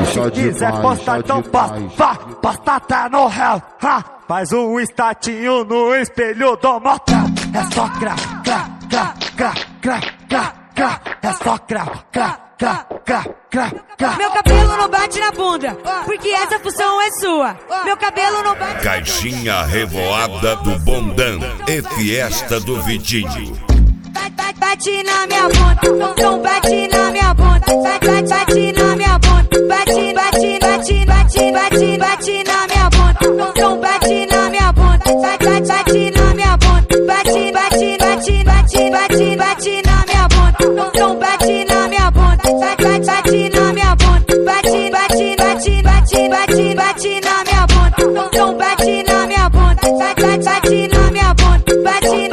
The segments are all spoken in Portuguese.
Se quiser postar, então posta até no réu. Faz um estatinho no espelho do motel. É só crá, crá, crá, crá, crá, crá, crá. É só crá, crá, crá, crá, crá, crá. Meu cabelo não bate na bunda, porque essa função é sua. Meu cabelo não bate. Caixinha revoada do Bondão e Fiesta do Vitinho. Bate na minha bunda, então bate na minha bunda. Bate na minha bunda, bate na minha bunda. Então bate na minha bunda, bate na minha bunda. Bate na minha bunda. Então bate na minha bunda, bate na minha bunda. Bate na minha bunda. Então bate na minha bunda, bate na minha bunda. Bate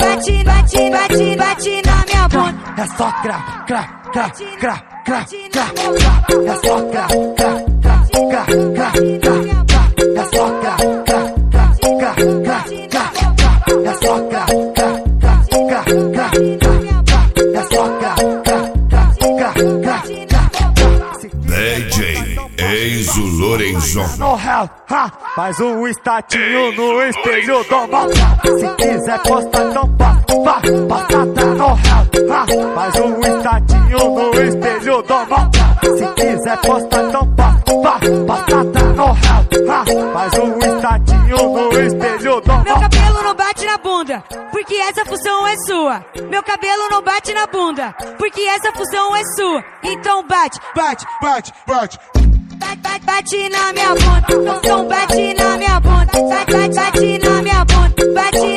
na minha bunda. É só crá, crá, crá, crá, crá, crá. É só crá, crá, crá, crá, crá, crá. É só crá, crá, crá, crá, crá, crá. É só crá, crá, crá, crá, crá, crá. É só crá, crá, crá, crá, crá. DJ Enzo Lorenzon. No réu, faz um estatinho no espelho do motel. Se quiser postar, então posta até no réu. Faz um estatinho no espelho do motel. Se quiser postar, então posta até no réu. Faz um estatinho no espelho do motel. Meu cabelo não bate na bunda, porque essa função é sua. Meu cabelo não bate na bunda, porque essa função é sua. Então bate, bate, bate, bate. Bate na minha bunda, então bate na minha bunda. Bate na minha bunda, bate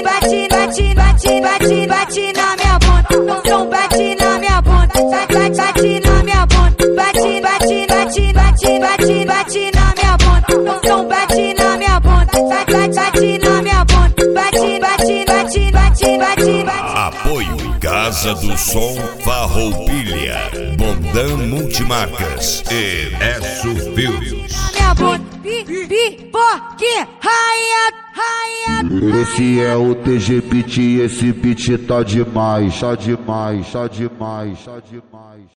na minha bunda. Então bate na minha bunda, bate na minha bunda. Bate na minha bunda. Então bate na minha bunda, bate na minha bunda. Bate. Apoio Casa do Som Farroupilha, Bondão Multimarcas e Esso Filhos. Minha bunda, pipoque, raia. Esse é o TG Beat, esse beat tá demais, tá demais, tá demais, tá demais.